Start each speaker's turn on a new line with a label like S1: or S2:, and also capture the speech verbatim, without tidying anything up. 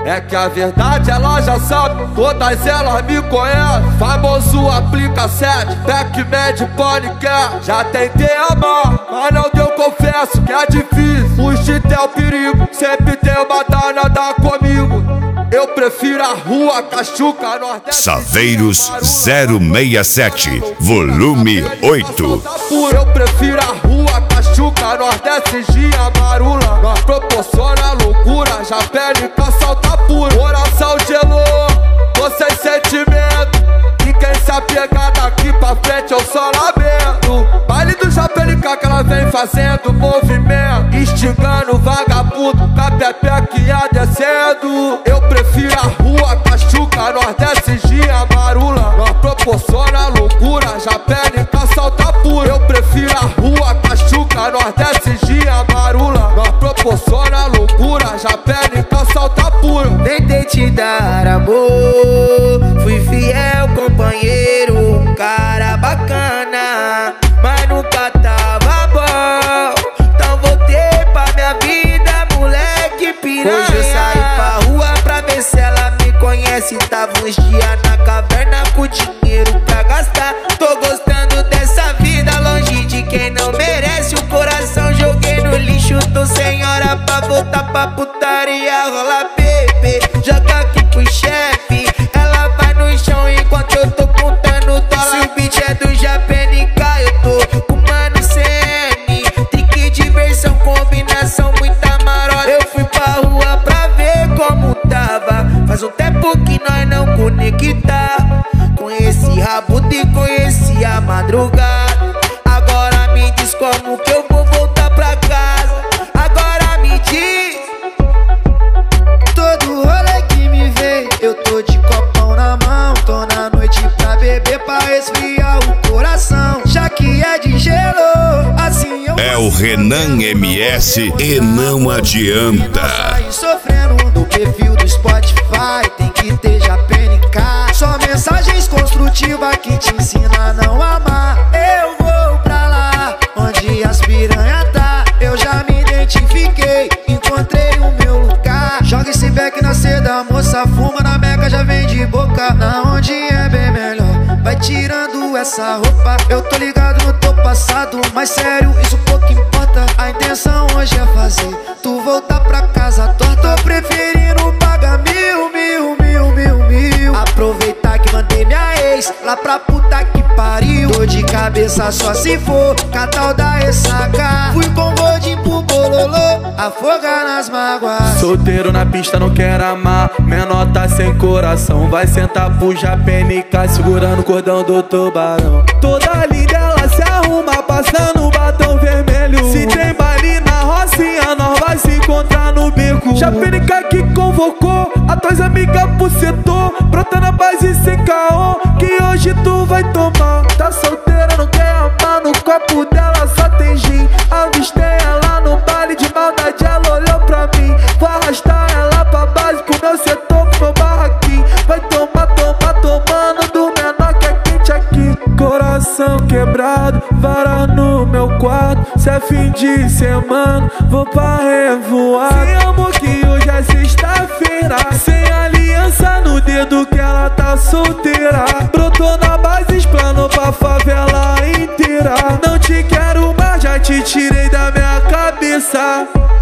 S1: É que a verdade ela já sabe, todas elas me conhecem. Famoso aplica sete, Pac-Man Ponycat. Já tentei amar, mas não deu, confesso que é difícil. Fugir é o perigo, sempre tem uma danada comigo. Eu prefiro a rua, Cachuca, Nordeste.
S2: Saveiros zero seis sete, volume oito.
S1: Eu prefiro a rua, Cachuca, Nordeste, Gia, Marula. Nós proporciona loucura, já pele com salta pura. Coração gelou, tô sem sentimento. E quem se apegar daqui pra frente eu só lamento. Baile do Japelica que ela vem fazendo movimento, instigando vagabundo, com a pepequinha descendo. Eu prefiro a rua, Cachuca, Nordeste, Gia, Marula. Nós proporciona loucura, já pele com salta pura. Eu prefiro a rua, Cachuca, Nordeste, Gia, Marula. Nós proporciona loucura, já pele com salta pura.
S3: Tentei te dar amor, fui fiel companheiro, um cara bacana, mas nunca tava bom. Então voltei pra minha vida, moleque piranha. Hoje eu saí pra rua pra ver se ela me conhece. Tava uns dias na caverna com dinheiro pra gastar. Tô gostando dessa vida, longe de quem não merece. O coração joguei no lixo, tô sem hora pra voltar pra putaria. Rola bebê, joga aqui pro chefe. Ela vai no chão enquanto eu tô contando dólar. Se o beat é do Japenica, eu tô com mano C N. Trick, diversão, combinação, muita marola. Eu fui pra rua pra ver como tava. Faz um tempo que nós não conecta. Conheci Rabuda e conheci a madrugada. Agora me diz como que eu vou voltar pra casa. Agora me diz.
S4: Todo rolê que me vê, eu tô de copão na mão. Tô na noite pra beber, pra esfriar o coração. Já que é de gelo, assim eu
S2: É o Renan M S e não adianta.
S4: sair sofrendo no perfil do Spotify. Tem que ter já P N K. Só mensagens construtivas que te ensina a não amar. Eu vou pra lá, onde as piranha tá. Eu já me identifiquei, encontrei o meu lugar. Joga esse beck na seda, moça fuma na meca, já vem de boca. Na onde é bem melhor, vai tirando essa roupa. Eu tô ligado no teu passado, mas sério, isso pouco importa. A intenção hoje é fazer tu voltar pra casa torta. Tô preferindo pagar mil, mil, mil, mil, mil. Aproveitar que mandei minha ex lá pra puta que pariu. Tô de cabeça só se for catal da ressaca. Fui com godinho pro bololô, afogar nas mágoas.
S1: Solteiro na pista, não quero amar. Menor tá sem coração, vai sentar pro Japenica, segurando o cordão do tubarão. Toda linda ela se arruma, passando batom vermelho. Se tem baile na Rocinha, nós vai se encontrar no beco. Japenica que convocou a tuas amigas pro setor. Brota na base sem caô, que hoje tu vai tomar. Tá solteira, não quer amar, no copo dela só tem gin. Avistei ela no baile de maldade, ela olhou pra mim. Vou arrastar ela pra base, pro meu setor, pro meu barraquinho. Vai tomar, tomar, tomando do menor que é quente aqui. Coração quebrado, vara no meu quarto. Se é fim de semana, vou pra revoar. Sem amor que hoje é sexta-feira, sem aliança no dedo que ela tá solteira. Brotou na base, explanou pra favela inteira. Não te quero mais, já te tirei da minha cabeça.